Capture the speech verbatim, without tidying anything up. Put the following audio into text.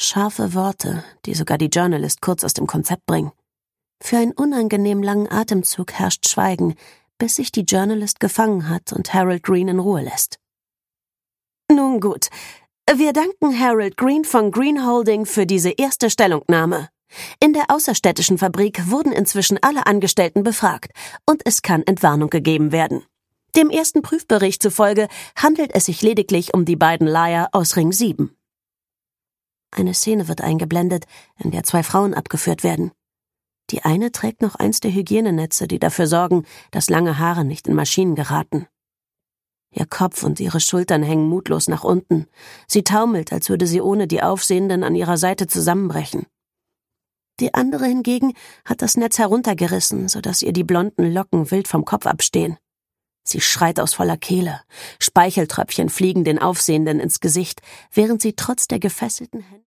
Scharfe Worte, die sogar die Journalist kurz aus dem Konzept bringen. Für einen unangenehm langen Atemzug herrscht Schweigen, bis sich die Journalist gefangen hat und Harold Green in Ruhe lässt. »Nun gut, wir danken Harold Green von Green Holding für diese erste Stellungnahme. In der außerstädtischen Fabrik wurden inzwischen alle Angestellten befragt und es kann Entwarnung gegeben werden. Dem ersten Prüfbericht zufolge handelt es sich lediglich um die beiden Liar aus Ring sieben. Eine Szene wird eingeblendet, in der zwei Frauen abgeführt werden. Die eine trägt noch eins der Hygienenetze, die dafür sorgen, dass lange Haare nicht in Maschinen geraten. Ihr Kopf und ihre Schultern hängen mutlos nach unten. Sie taumelt, als würde sie ohne die Aufsehenden an ihrer Seite zusammenbrechen. Die andere hingegen hat das Netz heruntergerissen, sodass ihr die blonden Locken wild vom Kopf abstehen. Sie schreit aus voller Kehle. Speicheltröpfchen fliegen den Aufsehenden ins Gesicht, während sie trotz der gefesselten Hände